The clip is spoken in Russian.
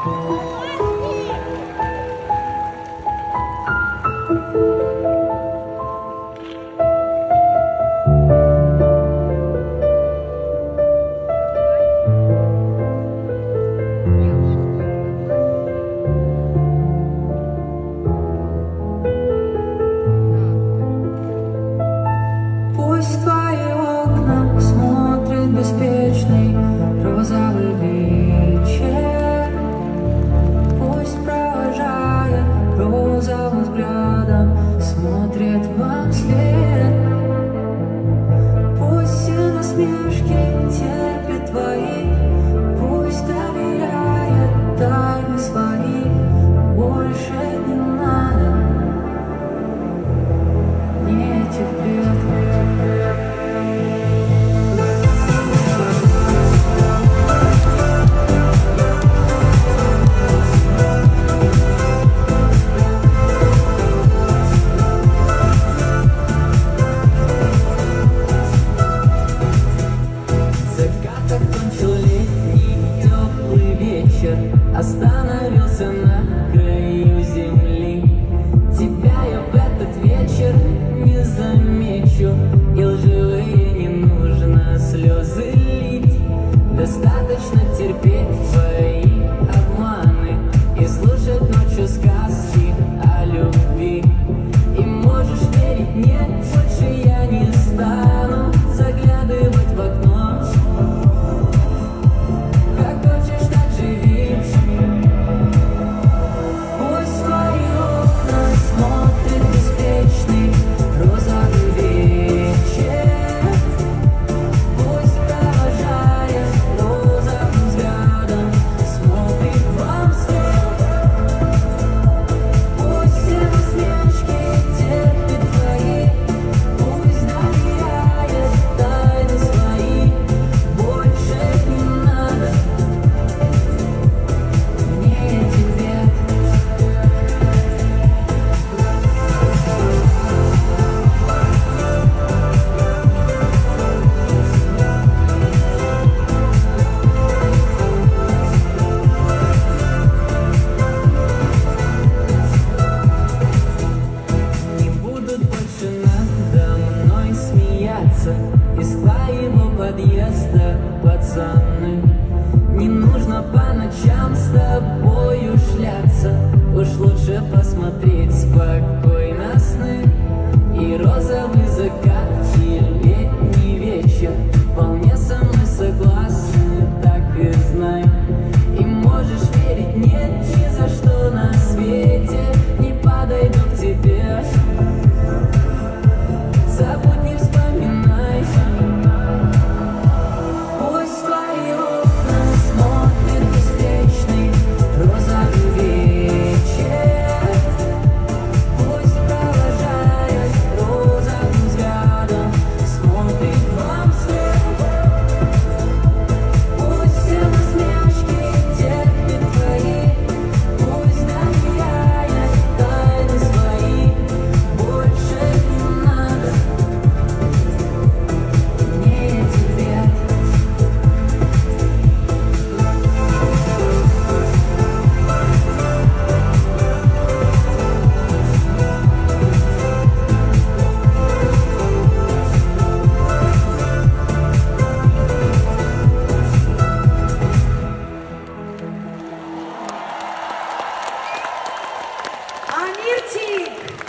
Остановился на краю земли. Тебя я в этот вечер не замечу, и лживые не нужно слезы лить. Достаточно терпеть твои обманы и слушать ночью сказки о любви. И можешь верить, нет, больше я не стану заглядывать в окно. Как хочешь, так живи. Пусть твои окна смотрит беспечный розовый вечер. Пусть, провожая розовым взглядом, смотрит вам вслед. Пусть все насмешки терпит твои, пусть доверяет тайны свои. Больше не надо мне этих бед. Не будут больше надо мной смеяться из твоего подъезда, пацаны. Не нужно по ночам с тобою шляться, уж лучше посмотреть спокойно сны. И розовый закат, и летний вечер вполне со мной согласны, так и знай. И можешь верить, нет, ни за что на свете не подойду к тебе. Забудь, не вспоминай. Пусть твои окна смотрит беспечный розовый вечер. Пусть, провожая розовым взглядом, смотрит вам вслед. Пусть все насмешки терпит твои, пусть доверяет тайны свои. Больше не надо мне этих бед. Амирчик!